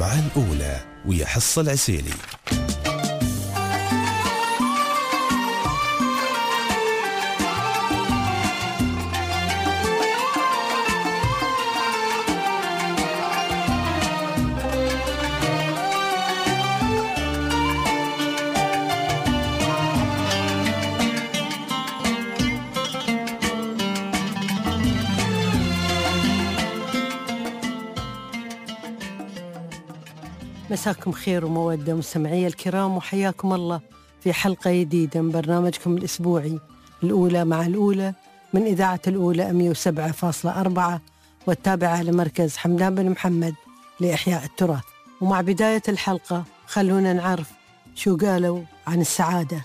مع الأولى ويا حصة العسيلي. مساكم خير ومودة مستمعي الكرام، وحياكم الله في حلقة جديدة من برنامجكم الأسبوعي الأولى مع الأولى من إذاعة الأولى 107.4 والتابعة لمركز حمدان بن محمد لإحياء التراث. ومع بداية الحلقة خلونا نعرف شو قالوا عن السعادة.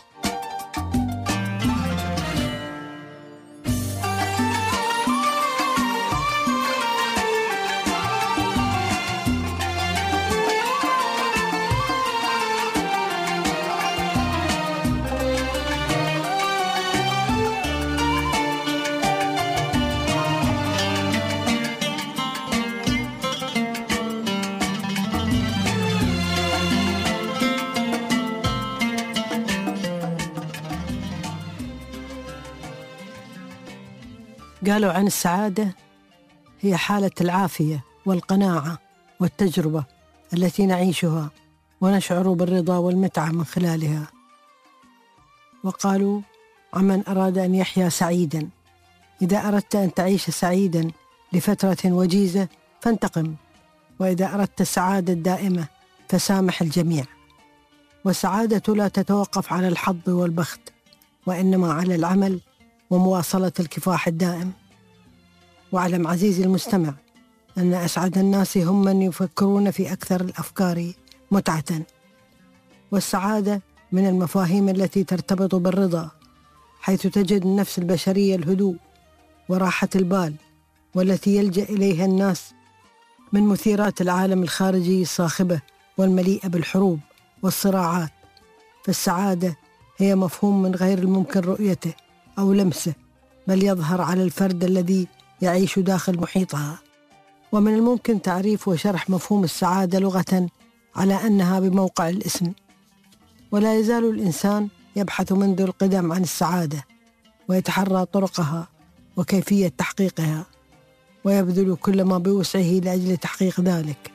قالوا عن السعادة هي حالة العافية والقناعة والتجربة التي نعيشها ونشعر بالرضا والمتعة من خلالها. وقالوا عمن أراد أن يحيا سعيدا: إذا أردت أن تعيش سعيدا لفترة وجيزة فانتقم، وإذا أردت السعادة الدائمة فسامح الجميع. والسعادة لا تتوقف على الحظ والبخت، وإنما على العمل ومواصلة الكفاح الدائم. واعلم عزيزي المستمع أن أسعد الناس هم من يفكرون في أكثر الأفكار متعة. والسعادة من المفاهيم التي ترتبط بالرضا، حيث تجد النفس البشرية الهدوء وراحة البال، والتي يلجأ إليها الناس من مثيرات العالم الخارجي الصاخبة والمليئة بالحروب والصراعات. فالسعادة هي مفهوم من غير الممكن رؤيته أو لمسه، بل يظهر على الفرد الذي يعيش داخل محيطها. ومن الممكن تعريف وشرح مفهوم السعادة لغة على أنها بموقع الاسم. ولا يزال الإنسان يبحث منذ القدم عن السعادة، ويتحرى طرقها وكيفية تحقيقها، ويبذل كل ما بوسعه لأجل تحقيق ذلك.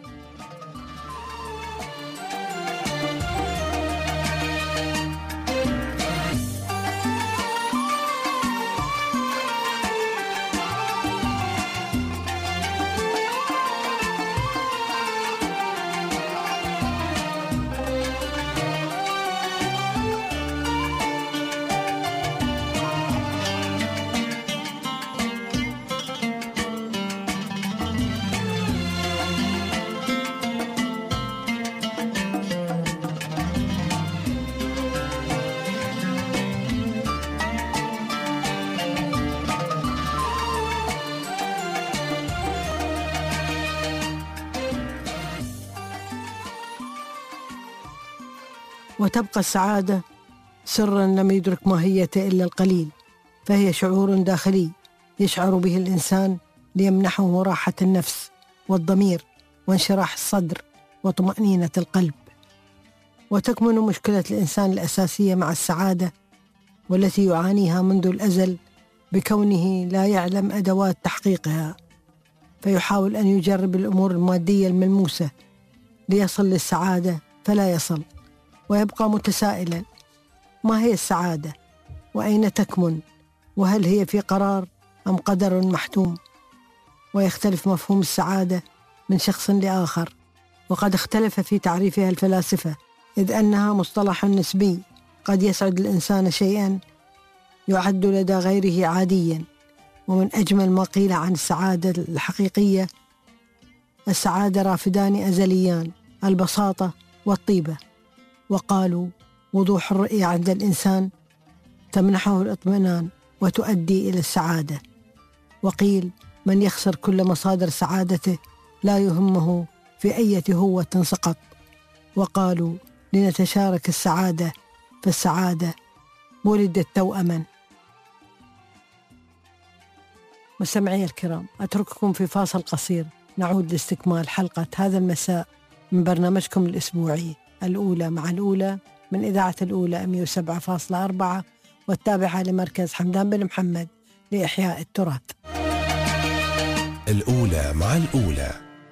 وتبقى السعادة سرا لم يدرك ماهيته إلا القليل، فهي شعور داخلي يشعر به الإنسان ليمنحه راحة النفس والضمير وانشراح الصدر وطمأنينة القلب. وتكمن مشكلة الإنسان الأساسية مع السعادة، والتي يعانيها منذ الأزل، بكونه لا يعلم أدوات تحقيقها، فيحاول أن يجرب الأمور المادية الملموسة ليصل للسعادة فلا يصل، ويبقى متسائلا: ما هي السعادة؟ وأين تكمن؟ وهل هي في قرار أم قدر محتوم؟ ويختلف مفهوم السعادة من شخص لآخر، وقد اختلف في تعريفها الفلاسفة، إذ أنها مصطلح نسبي قد يسعد الإنسان شيئا يعد لدى غيره عاديا. ومن أجمل ما قيل عن السعادة الحقيقية: السعادة رافدان أزليان، البساطة والطيبة. وقالوا: وضوح الرؤية عند الإنسان تمنحه الاطمئنان وتؤدي إلى السعادة. وقيل: من يخسر كل مصادر سعادته لا يهمه في أي هوة سقط. وقالوا: لنتشارك السعادة، فالسعادة ولدت توأما. مستمعي الكرام، أترككم في فاصل قصير، نعود لاستكمال حلقة هذا المساء من برنامجكم الأسبوعي الأولى مع الأولى من إذاعة الأولى 107.4 والتابعة لمركز حمدان بن محمد لإحياء التراث. الأولى مع الأولى.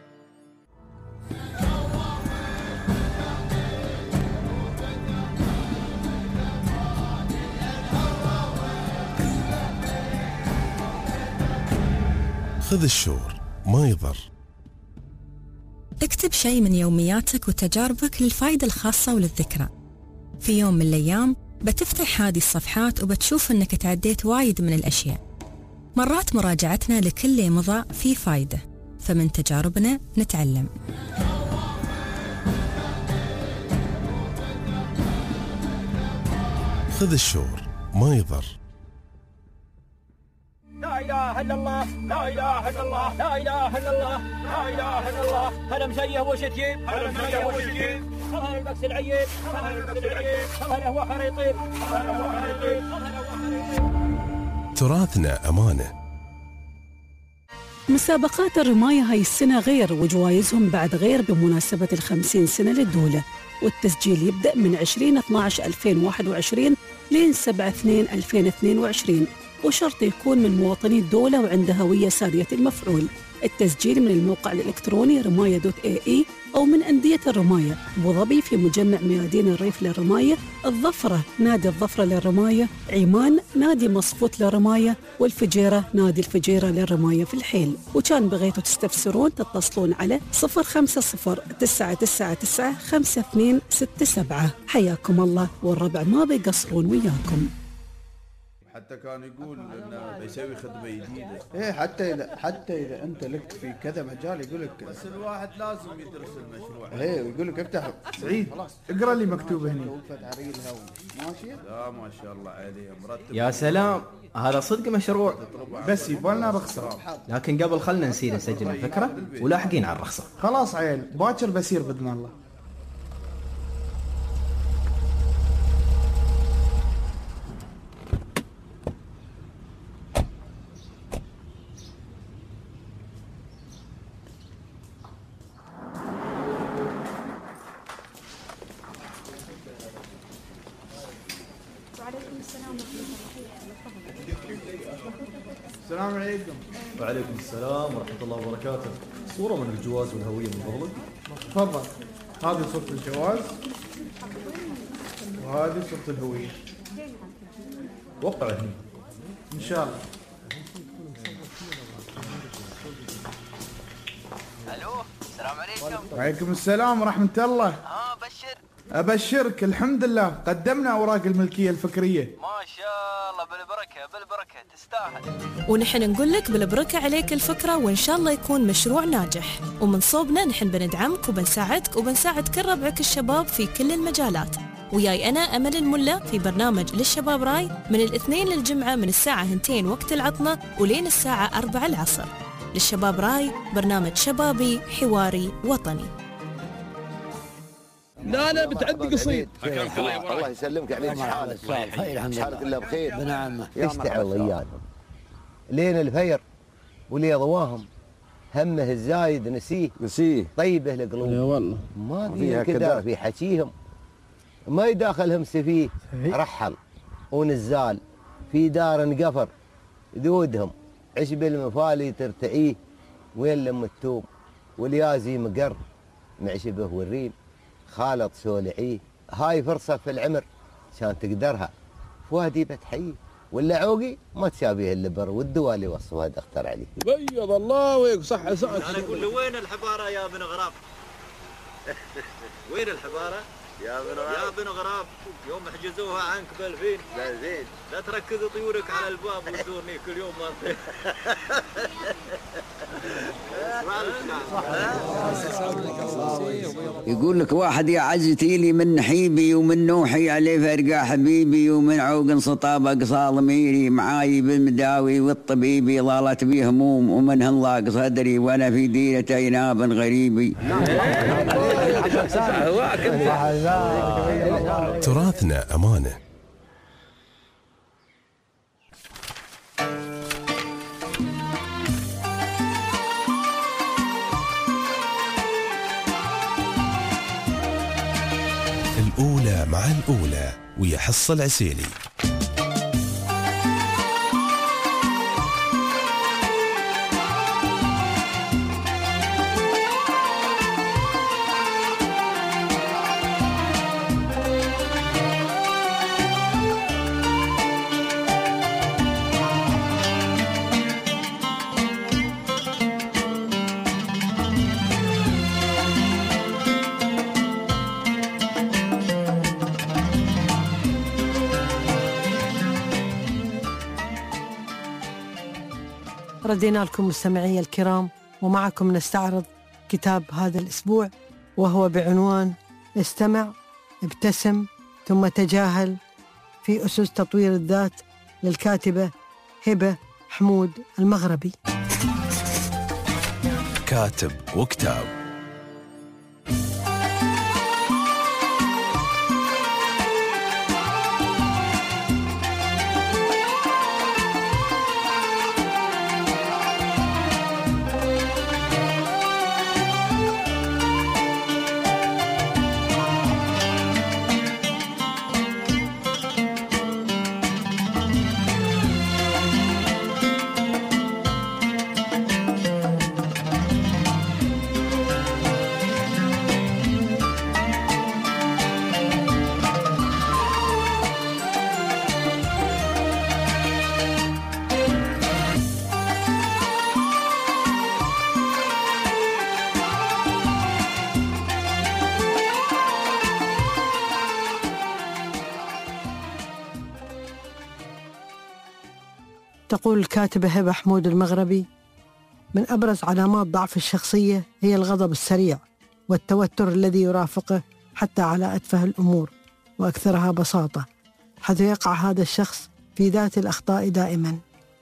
خذ الشور ما يضر. اكتب شيء من يومياتك وتجاربك للفائدة الخاصة وللذكرى. في يوم من الأيام بتفتح هذه الصفحات وبتشوف أنك تعديت وايد من الأشياء. مرات مراجعتنا لكل اللي مضى فيه فايدة، فمن تجاربنا نتعلم. خذ الشور ما يضر. لا إله إلا الله، لا إله إلا الله، لا إله إلا الله، لا إله إلا الله. هلا مزيه وشتيم، هلا مزيه وشتيم. هلا البكس العيب، هلا البكس العيب. هلا هو خريطيب، هلا هو خريطيب، هلا هو خريطيب. تراثنا أمانة. مسابقات الرماية هاي السنة غير، وجوائزهم بعد غير بمناسبة 50 سنة للدولة، والتسجيل يبدأ من 20/12/2021 لين 7/2/2022، وشرط يكون من مواطني الدولة وعنده هوية سارية المفعول. التسجيل من الموقع الإلكتروني رماية.ae أو من أندية الرماية: أبو ظبي في مجمع ميادين الريف للرماية، الظفرة نادي الظفرة للرماية، عمان نادي مصفوت للرماية، والفجيرة نادي الفجيرة للرماية في الحيل. وكان بغيتوا تستفسرون تتصلون على 050-999-5267. حياكم الله، والربع ما بيقصرون وياكم. حتى كان يقول انه بيسوي خدمه جديده. ايه حتى اذا انت لك في كذا مجال يقول لك، بس الواحد لازم يدرس المشروع. ايه يقول لك افتح سعيد اقرا اللي مكتوب هنا. ماشي. لا ما شاء الله عليه مرتب. يا سلام، هذا صدق مشروع. بس يبالنا رخصه، لكن قبل خلنا نسير نسجل الفكره ولاحقين على الرخصه. خلاص عيل باكر بسير باذن الله. السلام عليكم. وعليكم السلام ورحمة الله وبركاته. صورة من الجواز والهوية من فضلك. تفضل، هذه صورة الجواز وهذه صورة الهوية. وقع هنا إن شاء الله. ألو، السلام عليكم. وعليكم السلام ورحمة الله. بشر. أبشرك، الحمد لله قدمنا أوراق الملكية الفكرية. ما شاء الله، بالبركة بالبركة، تستاهل. ونحن نقول لك بالبركة عليك الفكرة، وإن شاء الله يكون مشروع ناجح. ومن صوبنا نحن بندعمك وبنساعدك وبنساعد كل ربعك الشباب في كل المجالات. وياي أنا أمل الملا في برنامج للشباب راي من الاثنين للجمعة من الساعة 2 وقت العطلة ولين الساعة 4 العصر. للشباب راي برنامج شبابي حواري وطني. لا بتعدي قصيد. الله يسلمك عليك. شحالك شحالك الله بخير بنعمه. اشتعل اياهم لين الفير ولي ضواهم همه الزايد نسيه طيبه القلوب. يا والله ما فيها كدر في حكيهم، ما يداخلهم سفيه رحل ونزال في دار انقفر ذودهم عشب المفالي ترتعيه وين لم التوم واليازي مقر معشبه والريم خالط سولعيه. هاي فرصة في العمر كان تقدرها فؤادي بتحييه ولا عوقي ما تشابيه اللبر والدواء اللي وصفها دختر عليه. بيض الله ويك صح. انا اقول له وين الحبارة يا بن غراب؟ وين الحبارة يا بن غراب؟ يوم حجزوها عنك بالفين. بالفين لا تركز طيورك على الباب وتزورني كل يوم ما يقول لك واحد يا عزتي لي من نحيبي ومن نوحي عليه فرقة حبيبي ومن عوق صطابة قصال ميري معاي بالمداوي والطبيبي ضالت بي هموم ومن هنلاق صدري وانا في ديرة عناب غريبي. تراثنا أمانة. الأولى مع الأولى ويا حصة العسيلي. ردينا لكم مستمعي الكرام، ومعكم نستعرض كتاب هذا الأسبوع، وهو بعنوان استمع، ابتسم، ثم تجاهل في أسس تطوير الذات، للكاتبة هبة حمود المغربي. كاتب وكتاب. تقول الكاتبة هبة حمود المغربي: من أبرز علامات ضعف الشخصية هي الغضب السريع والتوتر الذي يرافقه حتى على أتفه الأمور وأكثرها بساطة، حيث يقع هذا الشخص في ذات الأخطاء دائما،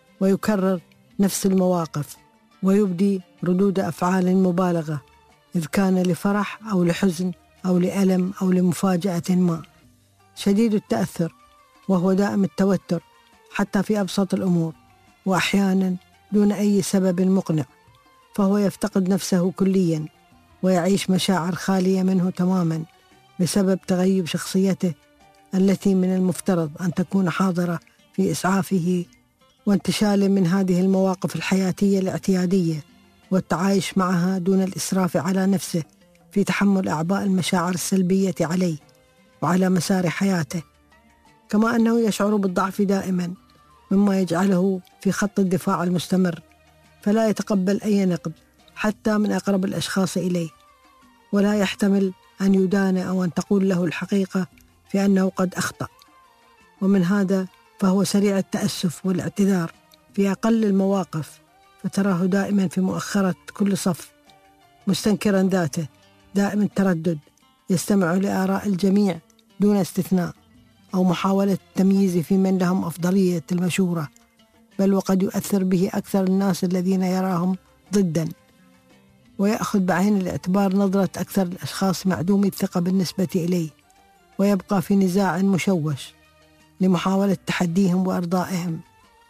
ويكرر نفس المواقف، ويبدي ردود أفعال مبالغة، إذ كان لفرح أو لحزن أو لألم أو لمفاجأة ما. شديد التأثر، وهو دائم التوتر حتى في أبسط الأمور، وأحيانا دون أي سبب مقنع، فهو يفتقد نفسه كليا ويعيش مشاعر خالية منه تماما بسبب تغيب شخصيته التي من المفترض أن تكون حاضرة في إسعافه وانتشاله من هذه المواقف الحياتية الاعتيادية، والتعايش معها دون الإسراف على نفسه في تحمل أعباء المشاعر السلبية عليه وعلى مسار حياته، كما أنه يشعر بالضعف دائما، مما يجعله في خط الدفاع المستمر، فلا يتقبل أي نقد حتى من أقرب الأشخاص إليه، ولا يحتمل أن يدان أو أن تقول له الحقيقة في أنه قد أخطأ. ومن هذا فهو سريع التأسف والاعتذار في أقل المواقف، فتراه دائما في مؤخرة كل صف، مستنكرا ذاته، دائم التردد، يستمع لآراء الجميع دون استثناء، أو محاولة التمييز في من لهم أفضلية المشورة، بل وقد يؤثر به أكثر الناس الذين يراهم ضدا، ويأخذ بعين الاعتبار نظرة أكثر الأشخاص معدومي الثقة بالنسبة إليه، ويبقى في نزاع مشوش لمحاولة تحديهم وإرضائهم.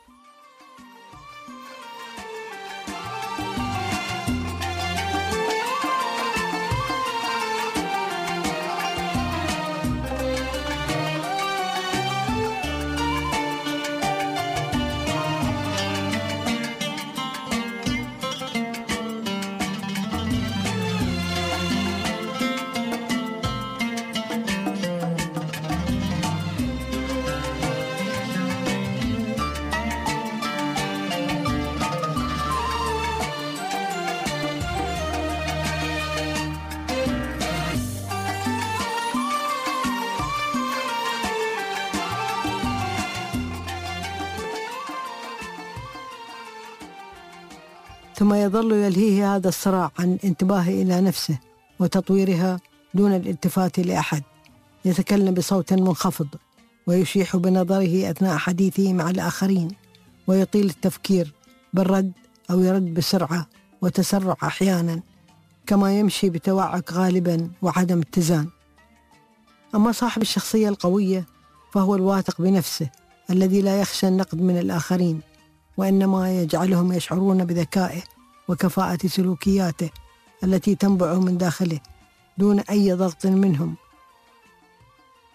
ثم يظل يلهيه هذا الصراع عن الانتباه إلى نفسه وتطويرها دون الالتفات لأحد، يتكلم بصوت منخفض ويشيح بنظره أثناء حديثه مع الآخرين، ويطيل التفكير بالرد أو يرد بسرعة وتسرع أحيانا، كما يمشي بتوعك غالبا وعدم اتزان. أما صاحب الشخصية القوية فهو الواثق بنفسه الذي لا يخشى النقد من الآخرين، وإنما يجعلهم يشعرون بذكائه وكفاءة سلوكياته التي تنبع من داخله دون أي ضغط منهم.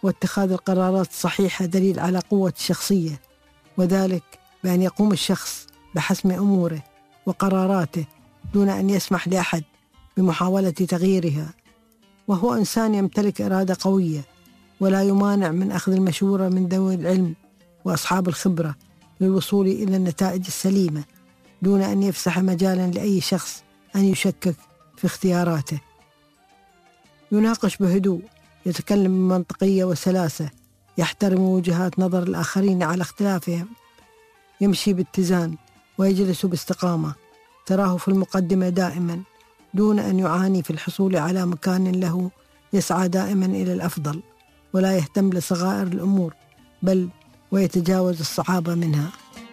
واتخاذ القرارات الصحيحة دليل على قوة الشخصية، وذلك بأن يقوم الشخص بحسم أموره وقراراته دون أن يسمح لأحد بمحاولة تغييرها، وهو إنسان يمتلك إرادة قوية ولا يمانع من أخذ المشورة من ذوي العلم وأصحاب الخبرة للوصول إلى النتائج السليمة دون أن يفسح مجالا لأي شخص أن يشكك في اختياراته. يناقش بهدوء، يتكلم بمنطقية وسلاسة، يحترم وجهات نظر الآخرين على اختلافهم، يمشي باتزان ويجلس باستقامة، تراه في المقدمة دائما دون أن يعاني في الحصول على مكان له، يسعى دائما إلى الأفضل ولا يهتم لصغائر الأمور بل ويتجاوز الصعاب منها.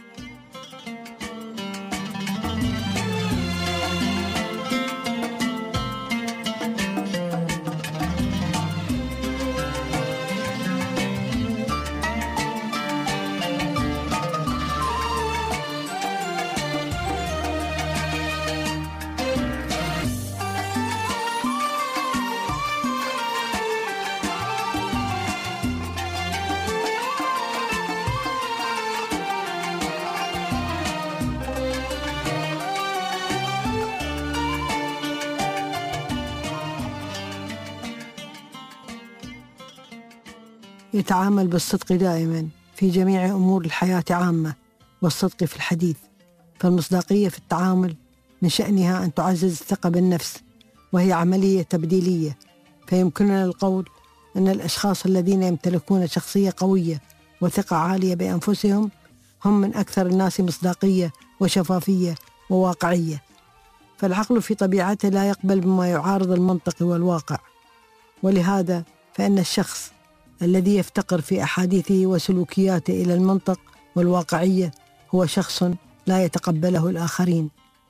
يتعامل بالصدق دائما في جميع أمور الحياة عامة، والصدق في الحديث، فالمصداقية في التعامل من شأنها أن تعزز الثقة بالنفس، وهي عملية تبديلية، فيمكننا القول أن الأشخاص الذين يمتلكون شخصية قوية وثقة عالية بأنفسهم هم من أكثر الناس مصداقية وشفافية وواقعية، فالعقل في طبيعته لا يقبل بما يعارض المنطق والواقع، ولهذا فإن الشخص الذي يفتقر في أحاديثه وسلوكياته إلى المنطق والواقعية هو شخص لا يتقبله الآخرين.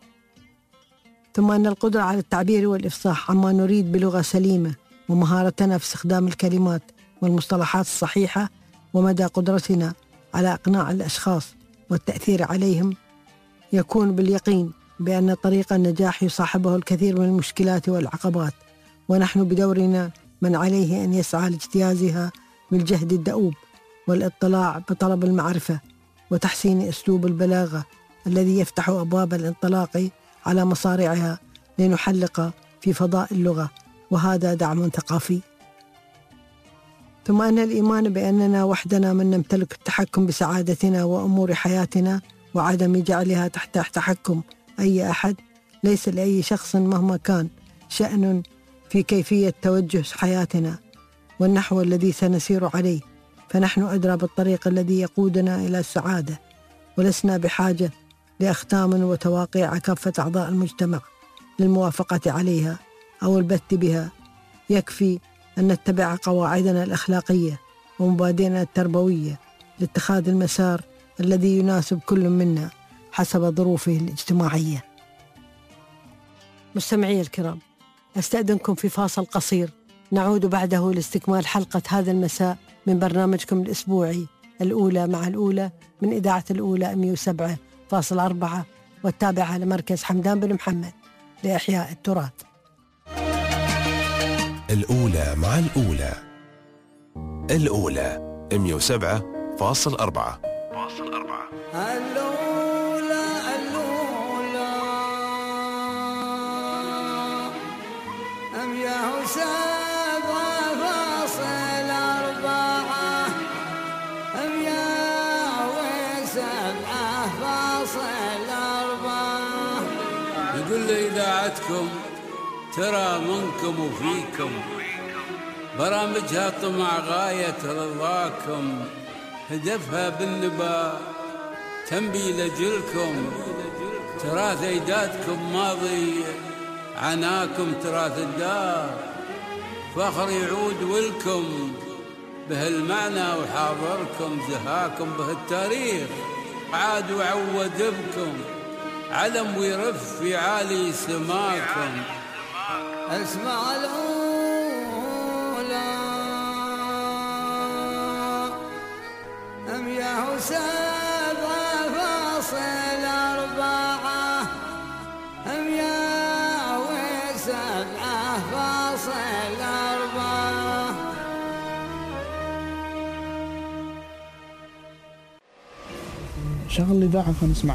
ثم أن القدرة على التعبير والإفصاح عما نريد بلغة سليمة، ومهارتنا في استخدام الكلمات والمصطلحات الصحيحة، ومدى قدرتنا على إقناع الأشخاص والتأثير عليهم، يكون باليقين بأن طريق النجاح يصاحبه الكثير من المشكلات والعقبات، ونحن بدورنا من عليه أن يسعى لاجتيازها بالجهد الدؤوب والاطلاع بطلب المعرفة وتحسين أسلوب البلاغة الذي يفتح أبواب الانطلاق على مصارعها لنحلق في فضاء اللغة، وهذا دعم ثقافي. ثم أن الإيمان بأننا وحدنا من نمتلك التحكم بسعادتنا وأمور حياتنا، وعدم جعلها تحت تحكم أي أحد، ليس لأي شخص مهما كان شأن في كيفية توجه حياتنا والنحو الذي سنسير عليه، فنحن أدرى بالطريق الذي يقودنا إلى السعادة، ولسنا بحاجة لأختام وتواقيع كافة أعضاء المجتمع للموافقة عليها أو البت بها، يكفي أن نتبع قواعدنا الأخلاقية ومبادئنا التربوية لاتخاذ المسار الذي يناسب كل منا حسب ظروفه الاجتماعية. مستمعي الكرام، أستأذنكم في فاصل قصير، نعود بعده لاستكمال حلقة هذا المساء من برنامجكم الأسبوعي الأولى مع الأولى من إذاعة الأولى 107.4 والتابعة لمركز حمدان بن محمد لإحياء التراث. الأولى مع الأولى، الأولى 107.4. يقول لي إذاعتكم ترى منكم وفيكم، برامجها طمع غاية رضاكم، هدفها بالنباء تنبي لجلكم، تراث أجدادكم ماضي عناكم، تراث الدار فخر يعود ولكم بهالمعنى، وحاضركم زهاكم به التاريخ عاد وعود بكم، علم ويرف في عالي سماكم. اسمع الأولى 107.4 107.4 شغل الإذاعة فنسمع.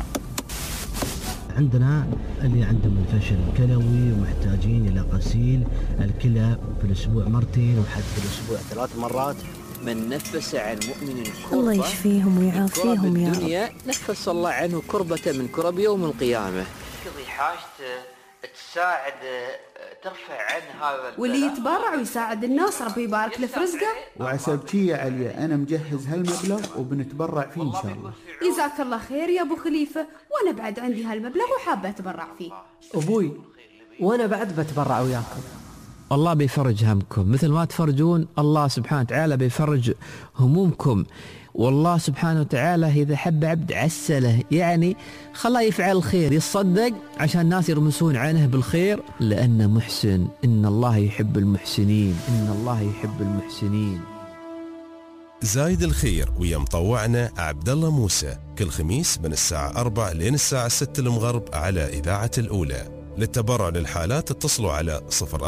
عندنا اللي عندهم الفشل الكلوي ومحتاجين إلى غسيل الكلى في الأسبوع مرتين وحتى في الأسبوع 3 مرات. من نفس عن مؤمن كربة الله يشفيهم ويعافيهم يا رب. نفس الله عنه كربة من كرب يوم القيامة. تقضي حاجته، تساعد، ترفع عن هذا واللي يتبرع ويساعد الناس ربي يبارك له في رزقه. وعسبتي يا عليا أنا مجهز هالمبلغ وبنتبرع فيه إن شاء الله. جزاك الله خير يا أبو خليفة، وأنا بعد عندي هالمبلغ وحابة أتبرع فيه. أبوي وأنا بعد بتبرع وياكم. الله بيفرج همكم مثل ما تفرجون، الله سبحانه وتعالى بيفرج همومكم. والله سبحانه وتعالى إذا حب عبد عسله، يعني خلاه يفعل الخير، يتصدق عشان الناس يرمسون عنه بالخير، لأنه محسن. إن الله يحب المحسنين، إن الله يحب المحسنين. زايد الخير ويا مطوعنا عبد الله موسى كل خميس من الساعة 4 لين الساعة 6 المغرب على إذاعة الأولى. للتبرع للحالات اتصلوا على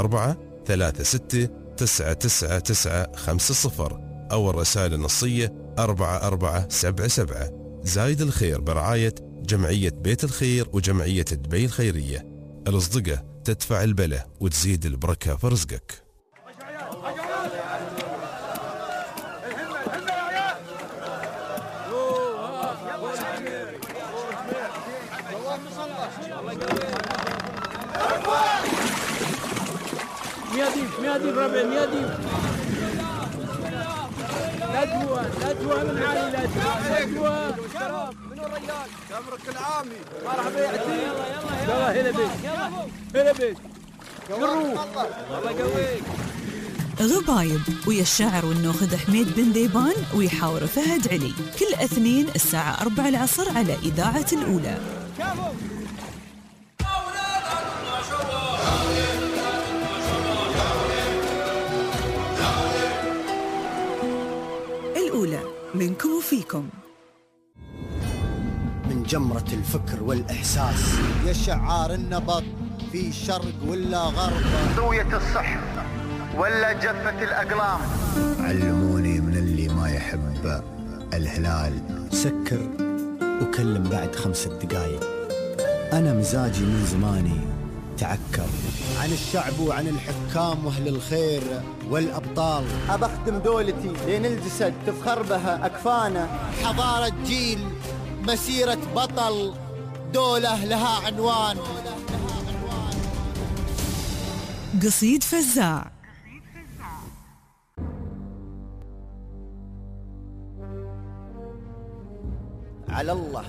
0436999950 أو الرسائل النصية 4477. زايد الخير برعاية جمعية بيت الخير وجمعية دبي الخيرية. الأصدقة تدفع البلة وتزيد البركة في رزقك. ميادين ربع ميادين. لا جوا من عالي، لا جوا منو الرجال؟ تمرك العامي. مرحبا يا عتيق. يلا هلا بيك، هلا بيك. الله يقويك. غبايب ويا الشاعر والنوخذ حميد بن ذيبان ويحاور فهد علي كل اثنين الساعة 4 العصر على إذاعة الأولى. الأولى منكم وفيكم. من جمرة الفكر والإحساس يا شعار النبض في شرق ولا غرب، زوية الصحر ولا جفة الأقلام. علموني من اللي ما يحب الهلال سكر وكلم بعد 5 دقايق. أنا مزاجي من زماني تعكر عن الشعب وعن الحكام وأهل الخير والأبطال. أبخدم دولتي لين الجسد تفخر بها أكفانا. حضارة جيل، مسيرة بطل، دولة لها عنوان. قصيد فزاع. على الله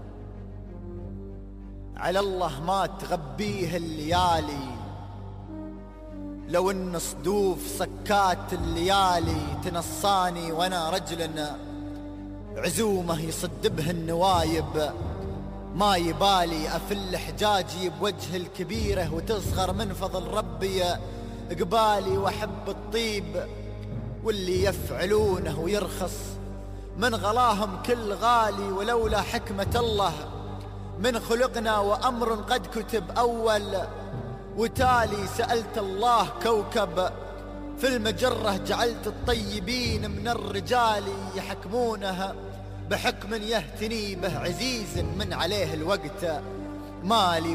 على الله ما تغبيه الليالي، لو ان صدوف سكات الليالي تنصاني وانا رجل عزومه يصد به النوايب. ما يبالي افل حجاجي بوجه الكبيره وتصغر من فضل ربي قبالي، واحب الطيب واللي يفعلونه ويرخص من غلاهم كل غالي. ولولا حكمة الله من خلقنا وأمر قد كتب أول وتالي، سألت الله كوكب في المجرة جعلت الطيبين من الرجال يحكمونها بحكم يهتني به عزيز من عليه الوقت مالي.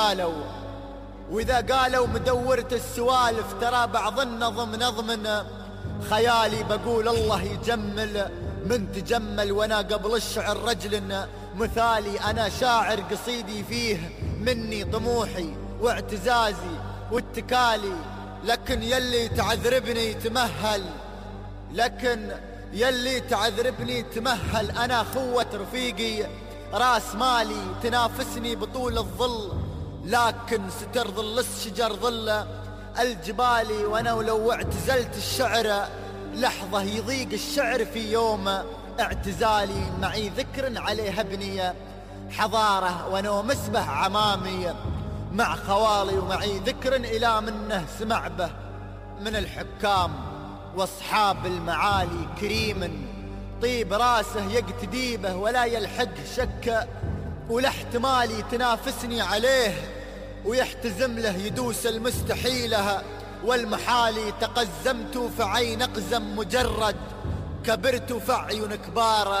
وإذا قالوا مدورة السوالف ترى بعض النظم نظم خيالي، بقول الله يجمل من تجمل. وانا قبل الشعر رجل مثالي، انا شاعر قصيدي فيه مني طموحي واعتزازي واتكالي. لكن يلي تعذربني تمهل، لكن يلي تعذربني تمهل. انا خوة رفيقي راس مالي تنافسني بطول الظل، لكن ستر ظل الشجر ظل الجبالي. وانا ولو اعتزلت الشعر لحظة يضيق الشعر في يوم اعتزالي. معي ذكر عليه ابني حضارة وانا مسبح عمامي مع خوالي، ومعي ذكر الى منه سمع به من الحكام واصحاب المعالي. كريم طيب راسه يقتدي به ولا يلحق شك، ولا احتمالي تنافسني عليه ويحتزم له يدوس المستحيله والمحالي. تقزمت فعين أقزم مجرد، كبرت فعيون كبار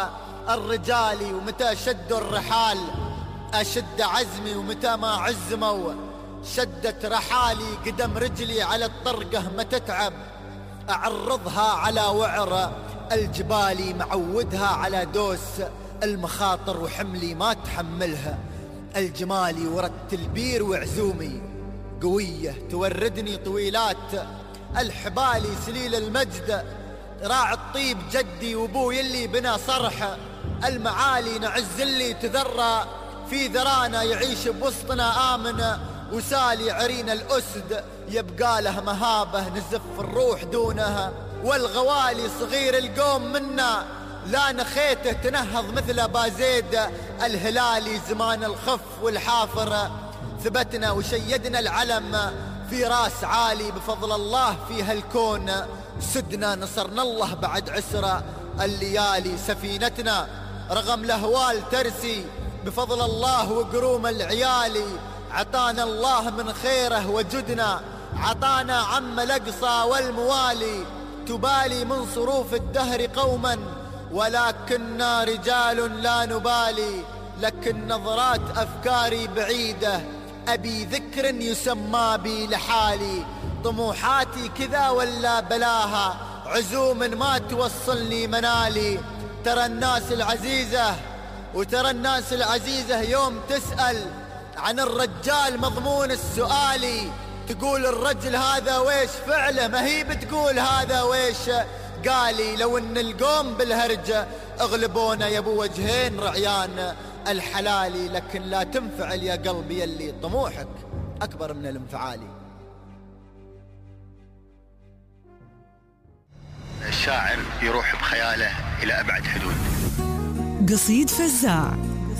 الرجال ومتى شدوا الرحال أشد عزمي ومتى ما عزموا شدت رحالي قدم رجلي على الطرقة ما تتعب أعرضها على وعر الجبال معودها على دوس المخاطر وحملي ما تحملها الجمالي ورد البير وعزومي قوية توردني طويلات الحبالي سليل المجد راع الطيب جدي وابوي اللي بنا صرح المعالي نعز اللي تذرى في ذرانا يعيش بوسطنا آمن وسالي عرينا الأسد يبقى له مهابة نزف الروح دونها والغوالي صغير القوم منا لا نخيته تنهض مثل بازيد الهلالي زمان الخف والحافر ثبتنا وشيدنا العلم في راس عالي بفضل الله في هالكون سدنا نصرنا الله بعد عسرة الليالي سفينتنا رغم الأهوال ترسي بفضل الله وقروم العيالي عطانا الله من خيره وجدنا عطانا عم الأقصى والموالي تبالي من صروف الدهر قوما ولكننا رجال لا نبالي لكن نظرات أفكاري بعيدة أبي ذكر يسمى بي لحالي طموحاتي كذا ولا بلاها عزوم ما توصلني منالي ترى الناس العزيزة وترى الناس العزيزة يوم تسأل عن الرجال مضمون السؤالي تقول الرجل هذا ويش فعله ما هي بتقول هذا ويش قالي لو ان القوم بالهرجة اغلبونا يا ابو وجهين رعيان الحلالي لكن لا تنفعل يا قلبي اللي طموحك اكبر من الانفعالي. الشاعر يروح بخياله الى ابعد حدود. قصيد فزاع.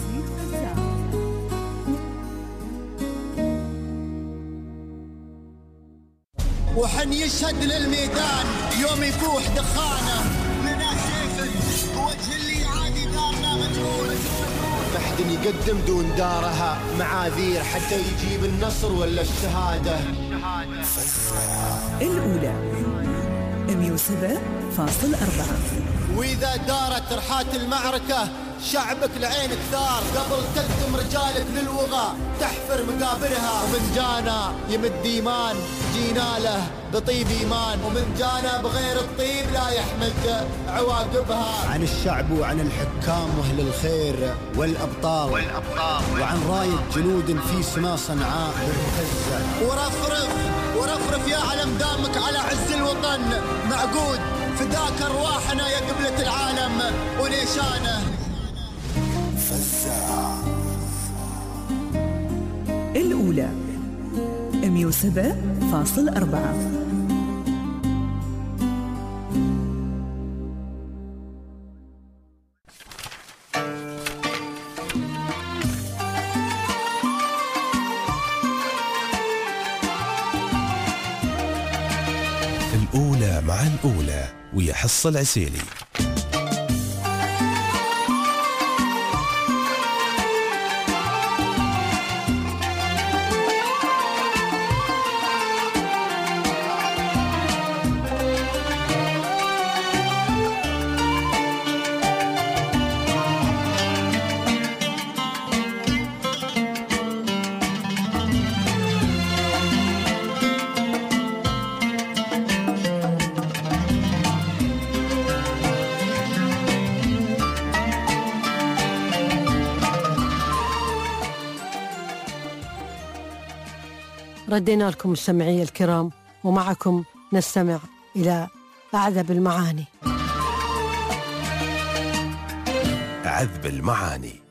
وحن يشهد للميدان يوم يفوح دخانه لنا سيف وجه اللي عادي دارنا مجهول محد يقدم دون دارها معاذير حتى يجيب النصر ولا الشهادة. الأولى 107.4 وإذا دارت رحات المعركة شعبك لعينك ثار قبل تقدم رجالك للوغى تحفر مقابرها ومن جانا يمد إيمان جينا له بطيب إيمان ومن جانا بغير الطيب لا يحمد عواقبها. عن الشعب وعن الحكام وأهل الخير والأبطال وعن راية جنود في سما صنعاء بالمخزة ورفرف يا علم دامك على عز الوطن معقود فداك أرواحنا يا قبلة العالم ونيشانه. الأولى 107.4 الأولى مع الأولى ويحص العسيلي. ردينا لكم مستمعي الكرام ومعكم نستمع إلى أعذب المعاني. عذب المعاني.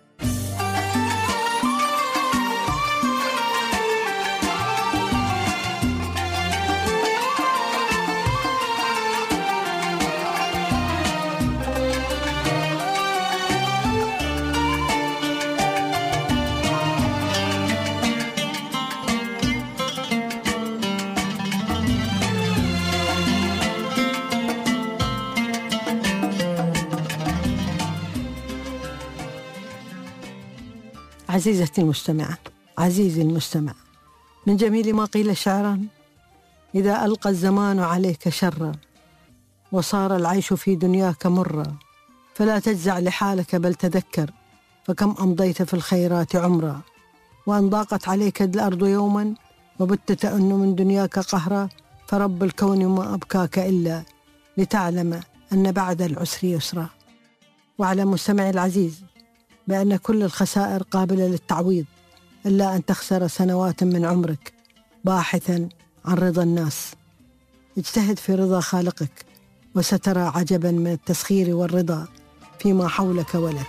عزيزتي المستمعة، عزيزي المستمع، من جميل ما قيل شعرا: إذا ألقى الزمان عليك شرا وصار العيش في دنياك مرا فلا تجزع لحالك بل تذكر، فكم أمضيت في الخيرات عمرا. وأن ضاقت عليك الأرض يوما وبت تأن من دنياك قهرا، فرب الكون ما أبكاك إلا لتعلم أن بعد العسر يسرا. وعلى مستمعي العزيز بأن كل الخسائر قابلة للتعويض، إلا أن تخسر سنوات من عمرك باحثا عن رضا الناس. اجتهد في رضا خالقك وسترى عجبا من التسخير والرضا فيما حولك ولك.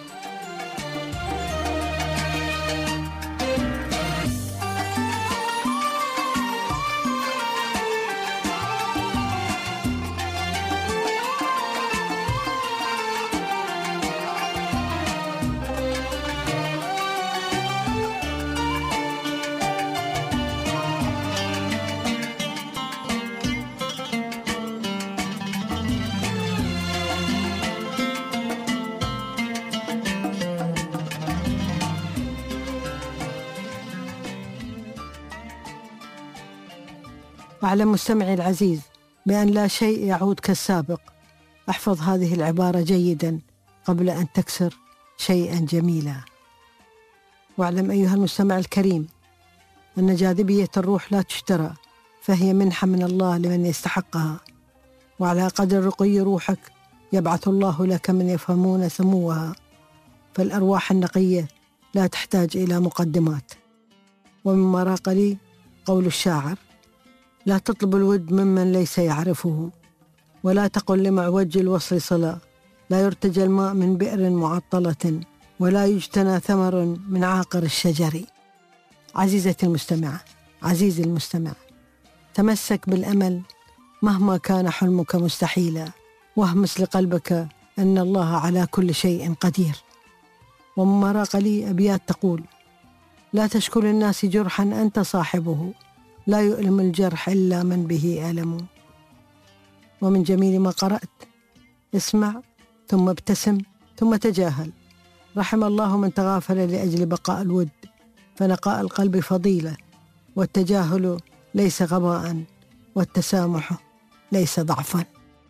وعلى مستمعي العزيز بأن لا شيء يعود كالسابق. احفظ هذه العبارة جيدا قبل أن تكسر شيئا جميلا. واعلم أيها المستمع الكريم أن جاذبية الروح لا تشترى، فهي منحة من الله لمن يستحقها، وعلى قدر رقي روحك يبعث الله لك من يفهمون سموها. فالأرواح النقية لا تحتاج إلى مقدمات. ومما راق لي قول الشاعر: لا تطلب الود ممن ليس يعرفه، ولا تقل لمعوج الوصل صلا، لا يرتجى الماء من بئر معطلة، ولا يجتنى ثمر من عاقر الشجر. عزيزتي المستمعة، عزيزي المستمع، تمسك بالأمل مهما كان حلمك مستحيلا، واهمس لقلبك أن الله على كل شيء قدير. ومما راق لي أبيات تقول: لا تشكو للناس جرحا أنت صاحبه، لا يؤلم الجرح إلا من به ألم. ومن جميل ما قرأت: اسمع ثم ابتسم ثم تجاهل. رحم الله من تغافل لأجل بقاء الود، فنقاء القلب فضيلة، والتجاهل ليس غباء، والتسامح ليس ضعفا.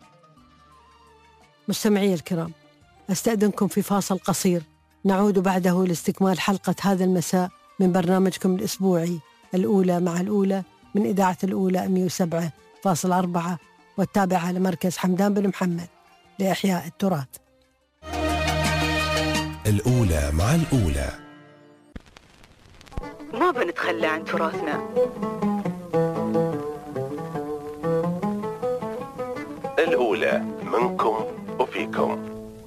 مستمعي الكرام، أستأذنكم في فاصل قصير، نعود بعده لاستكمال حلقة هذا المساء من برنامجكم الأسبوعي الأولى مع الأولى من إذاعة الأولى 107.4 والتابعة لمركز حمدان بن محمد لإحياء التراث. الأولى مع الأولى. ما بنتخلى عن تراثنا. الأولى منكم وفيكم.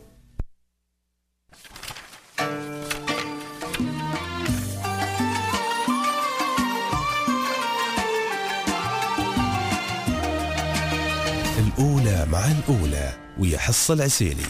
الأولى مع الأولى ويا حصة العسيلي.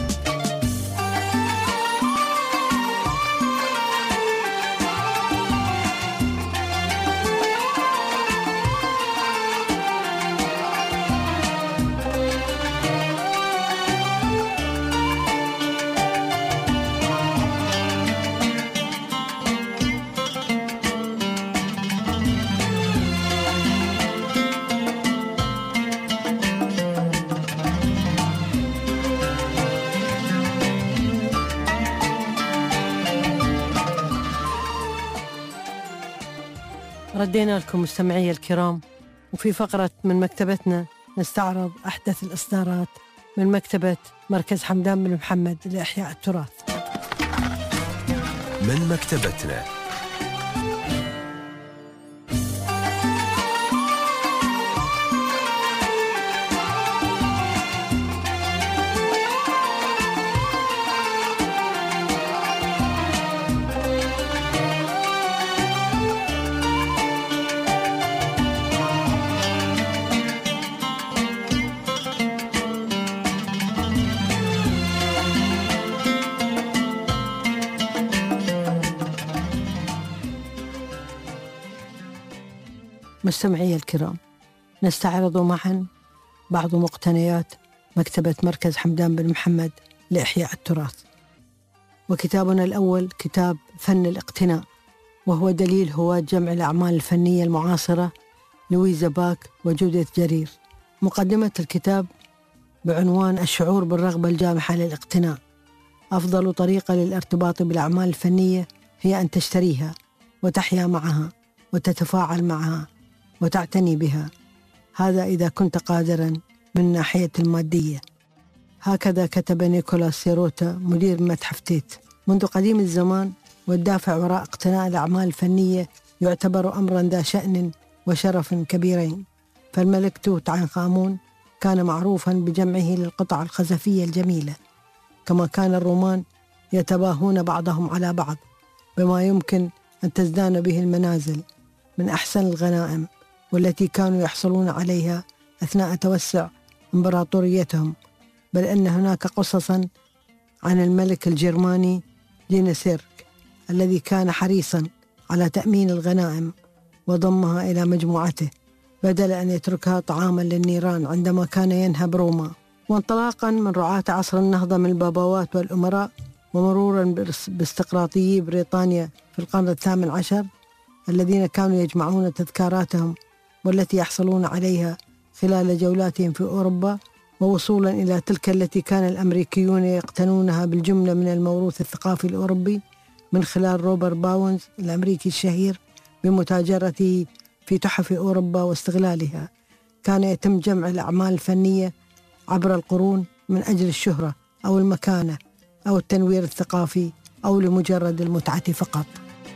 ردينا لكم مستمعي الكرام، وفي فقرة من مكتبتنا نستعرض أحدث الإصدارات من مكتبة مركز حمدان بن محمد لإحياء التراث. من مكتبتنا. مستمعي الكرام، نستعرض معا بعض مقتنيات مكتبة مركز حمدان بن محمد لإحياء التراث. وكتابنا الأول كتاب فن الاقتناء، وهو دليل هواة جمع الأعمال الفنية المعاصرة لويزا باك وجوديث جرير. مقدمة الكتاب: بعنوان الشعور بالرغبة الجامحة للاقتناء. أفضل طريقة للارتباط بالأعمال الفنية هي أن تشتريها وتحيا معها وتتفاعل معها وتعتني بها، هذا إذا كنت قادرا من ناحية المادية. هكذا كتب نيكولاس سيروتا مدير متحف تيت. منذ قديم الزمان والدافع وراء اقتناء الأعمال الفنية يعتبر أمرا ذا شأن وشرف كبيرين، فالملك توت عنخ آمون كان معروفا بجمعه للقطع الخزفية الجميلة، كما كان الرومان يتباهون بعضهم على بعض بما يمكن أن تزدان به المنازل من أحسن الغنائم، والتي كانوا يحصلون عليها أثناء توسع إمبراطوريتهم. بل أن هناك قصصا عن الملك الجرماني جينيسيرك الذي كان حريصا على تأمين الغنائم وضمها إلى مجموعته بدل أن يتركها طعاما للنيران عندما كان ينهب روما. وانطلاقا من رعاة عصر النهضة من البابوات والأمراء، ومرورا باستقراطيي بريطانيا في القرن الثامن عشر الذين كانوا يجمعون تذكاراتهم والتي يحصلون عليها خلال جولاتهم في أوروبا، ووصولا إلى تلك التي كان الأمريكيون يقتنونها بالجملة من الموروث الثقافي الأوروبي من خلال روبرت باونز الأمريكي الشهير بمتاجرته في تحف أوروبا واستغلالها. كان يتم جمع الأعمال الفنية عبر القرون من أجل الشهرة أو المكانة أو التنوير الثقافي أو لمجرد المتعة فقط.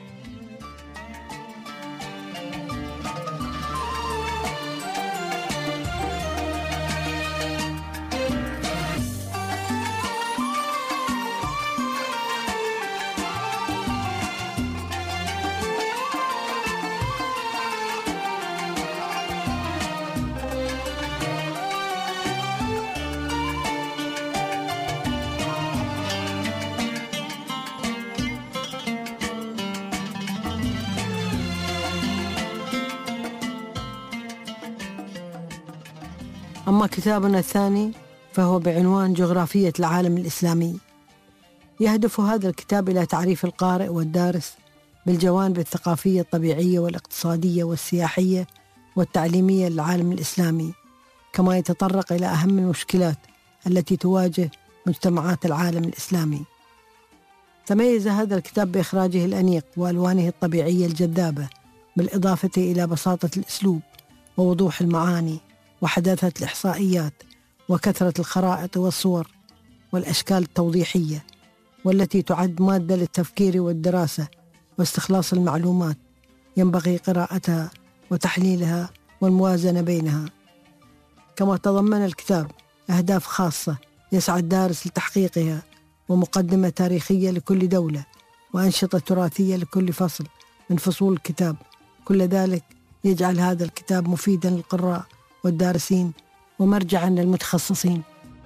أما كتابنا الثاني فهو بعنوان جغرافية العالم الإسلامي. يهدف هذا الكتاب إلى تعريف القارئ والدارس بالجوانب الثقافية الطبيعية والاقتصادية والسياحية والتعليمية للعالم الإسلامي، كما يتطرق إلى أهم المشكلات التي تواجه مجتمعات العالم الإسلامي. تميز هذا الكتاب بإخراجه الأنيق وألوانه الطبيعية الجذابة، بالإضافة إلى بساطة الأسلوب ووضوح المعاني وحداثة الإحصائيات وكثرة الخرائط والصور والأشكال التوضيحية، والتي تعد مادة للتفكير والدراسة واستخلاص المعلومات ينبغي قراءتها وتحليلها والموازنة بينها. كما تضمن الكتاب أهداف خاصة يسعى الدارس لتحقيقها، ومقدمة تاريخية لكل دولة، وأنشطة تراثية لكل فصل من فصول الكتاب. كل ذلك يجعل هذا الكتاب مفيدا للقراء والدارسين ومرجعا للمتخصصين.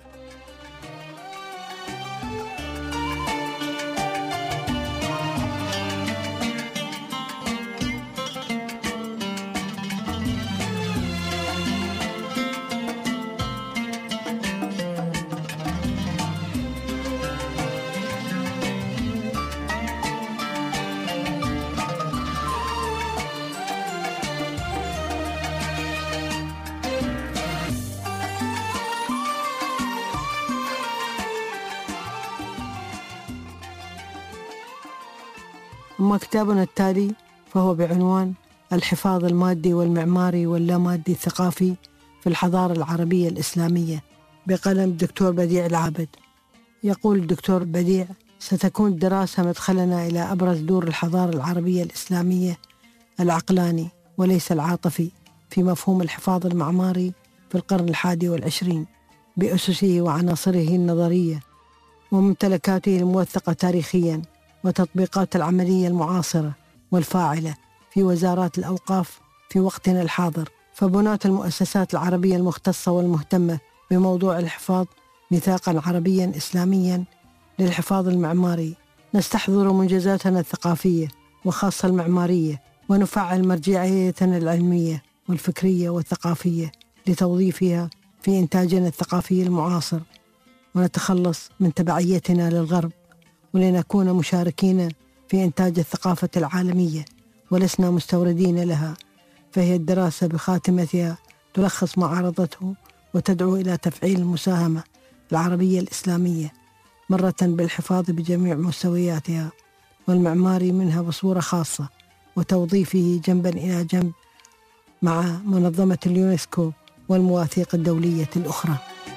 أما كتابنا التالي فهو بعنوان الحفاظ المادي والمعماري واللامادي الثقافي في الحضارة العربية الإسلامية، بقلم الدكتور بديع العابد. يقول الدكتور بديع: ستكون الدراسة مدخلنا إلى أبرز دور الحضارة العربية الإسلامية العقلاني وليس العاطفي في مفهوم الحفاظ المعماري في القرن 21 بأسسه وعناصره النظرية وممتلكاته الموثقة تاريخيا وتطبيقات العملية المعاصرة والفاعلة في وزارات الأوقاف في وقتنا الحاضر. فبناة المؤسسات العربية المختصة والمهتمة بموضوع الحفاظ ميثاقا عربيا إسلاميا للحفاظ المعماري. نستحضر منجزاتنا الثقافية وخاصة المعمارية، ونفعل مرجعيتنا العلمية والفكرية والثقافية لتوظيفها في إنتاجنا الثقافي المعاصر، ونتخلص من تبعيتنا للغرب، ولنكون مشاركين في إنتاج الثقافة العالمية ولسنا مستوردين لها. فهي الدراسة بخاتمتها تلخص ما عرضته وتدعو إلى تفعيل المساهمة العربية الإسلامية، مرة بالحفاظ بجميع مستوياتها والمعماري منها بصورة خاصة، وتوظيفه جنبا إلى جنب مع منظمة اليونسكو والمواثيق الدولية الأخرى.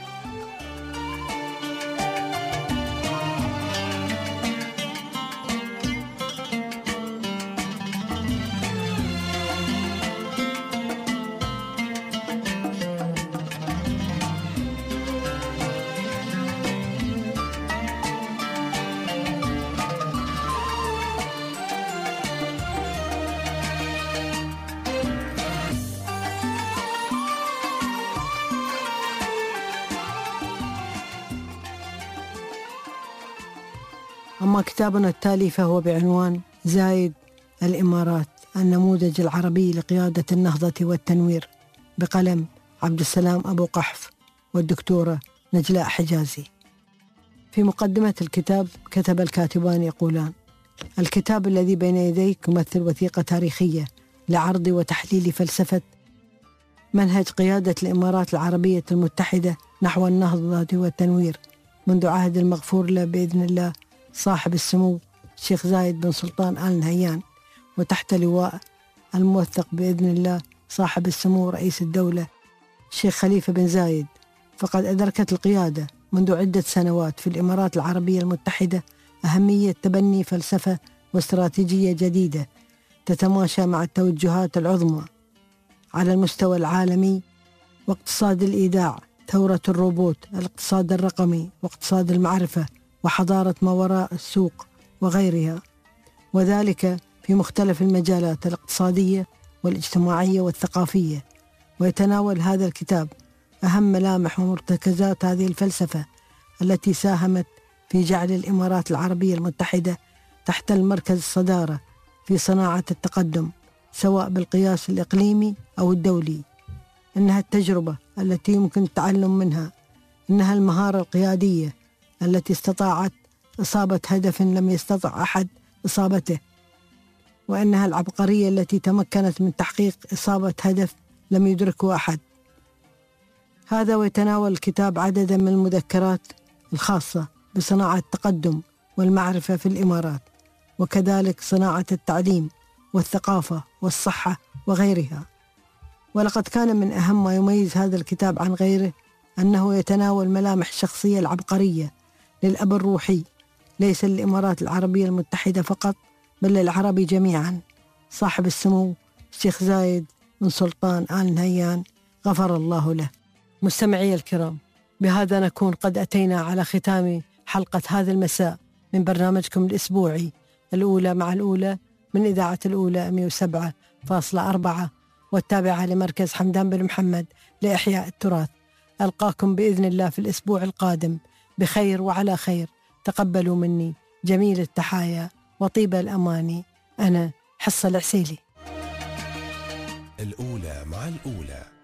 أما كتابنا التالي فهو بعنوان زايد الإمارات، النموذج العربي لقيادة النهضة والتنوير، بقلم عبد السلام أبو قحف والدكتورة نجلاء حجازي. في مقدمة الكتاب كتب الكاتبان يقولان: الكتاب الذي بين يديك يمثل وثيقة تاريخية لعرض وتحليل فلسفة منهج قيادة الإمارات العربية المتحدة نحو النهضة والتنوير منذ عهد المغفور له بإذن الله صاحب السمو الشيخ زايد بن سلطان آل نهيان، وتحت لواء الموثق بإذن الله صاحب السمو رئيس الدولة الشيخ خليفة بن زايد. فقد أدركت القيادة منذ عدة سنوات في الإمارات العربية المتحدة أهمية تبني فلسفة واستراتيجية جديدة تتماشى مع التوجهات العظمى على المستوى العالمي، واقتصاد الإيداع، ثورة الروبوت، الاقتصاد الرقمي، واقتصاد المعرفة، وحضارة ما وراء السوق وغيرها، وذلك في مختلف المجالات الاقتصادية والاجتماعية والثقافية. ويتناول هذا الكتاب أهم ملامح ومرتكزات هذه الفلسفة التي ساهمت في جعل الإمارات العربية المتحدة تحت المركز الصدارة في صناعة التقدم، سواء بالقياس الإقليمي أو الدولي. إنها التجربة التي يمكن التعلم منها، إنها المهارة القيادية التي استطاعت إصابة هدف لم يستطع أحد إصابته، وإنها العبقرية التي تمكنت من تحقيق إصابة هدف لم يدركه أحد. هذا ويتناول الكتاب عددا من المذكرات الخاصة بصناعة التقدم والمعرفة في الإمارات، وكذلك صناعة التعليم والثقافة والصحة وغيرها. ولقد كان من أهم ما يميز هذا الكتاب عن غيره أنه يتناول ملامح الشخصية العبقرية للأب الروحي، ليس للإمارات العربية المتحدة فقط بل للعرب جميعا، صاحب السمو الشيخ زايد بن سلطان آل نهيان غفر الله له. مستمعي الكرام، بهذا نكون قد أتينا على ختام حلقة هذا المساء من برنامجكم الأسبوعي الأولى مع الأولى من إذاعة الأولى 107.4 والتابعة لمركز حمدان بن محمد لإحياء التراث. ألقاكم بإذن الله في الأسبوع القادم بخير وعلى خير. تقبلوا مني جميل التحايا وطيب الأماني. أنا حصة العسيلي. الأولى مع الأولى.